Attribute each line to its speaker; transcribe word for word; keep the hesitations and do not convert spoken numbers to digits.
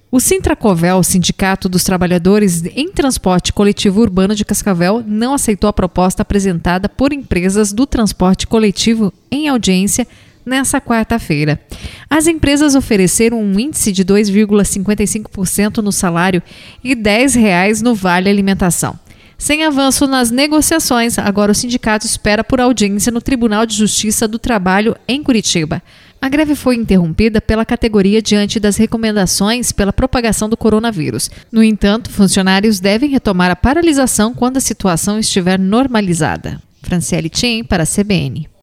Speaker 1: O Sintracovel, Sindicato dos Trabalhadores em Transporte Coletivo Urbano de Cascavel, não aceitou a proposta apresentada por empresas do transporte coletivo em audiência nesta quarta-feira. As empresas ofereceram um índice de dois vírgula cinquenta e cinco por cento no salário e dez reais no vale alimentação. Sem avanço nas negociações, agora o sindicato espera por audiência no Tribunal de Justiça do Trabalho em Curitiba. A greve foi interrompida pela categoria diante das recomendações pela propagação do coronavírus. No entanto, funcionários devem retomar a paralisação quando a situação estiver normalizada. Franciele Tchim, para a C B N.